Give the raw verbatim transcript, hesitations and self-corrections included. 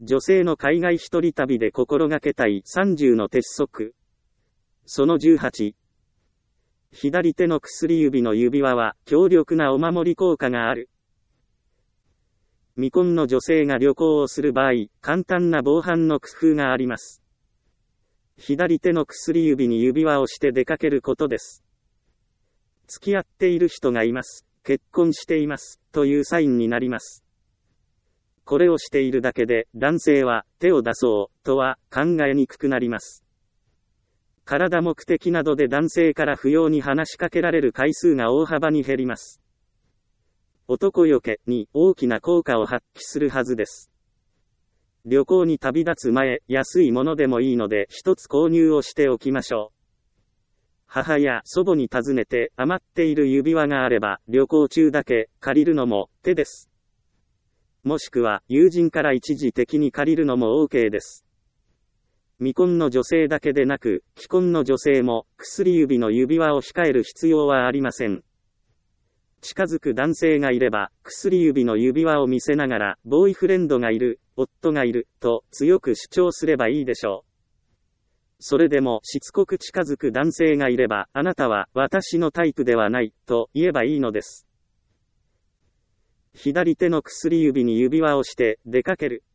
女性の海外一人旅で心がけたいさんじゅうの鉄則。そのじゅうはち。左手の薬指の指輪は強力なお守り効果がある。未婚の女性が旅行をする場合、簡単な防犯の工夫があります。左手の薬指に指輪をして出かけることです。付き合っている人がいます、結婚しています、というサインになります。これをしているだけで、男性は手を出そう、とは考えにくくなります。体目的などで男性から不要に話しかけられる回数が大幅に減ります。男よけに大きな効果を発揮するはずです。旅行に旅立つ前、安いものでもいいので一つ購入をしておきましょう。母や祖母に尋ねて余っている指輪があれば、旅行中だけ借りるのも手です。もしくは友人から一時的に借りるのも OK です。未婚の女性だけでなく、既婚の女性も薬指の指輪を控える必要はありません。近づく男性がいれば、薬指の指輪を見せながら、ボーイフレンドがいる、夫がいる、と強く主張すればいいでしょう。それでもしつこく近づく男性がいれば、あなたは私のタイプではない、と言えばいいのです。左手の薬指に指輪をして出かける。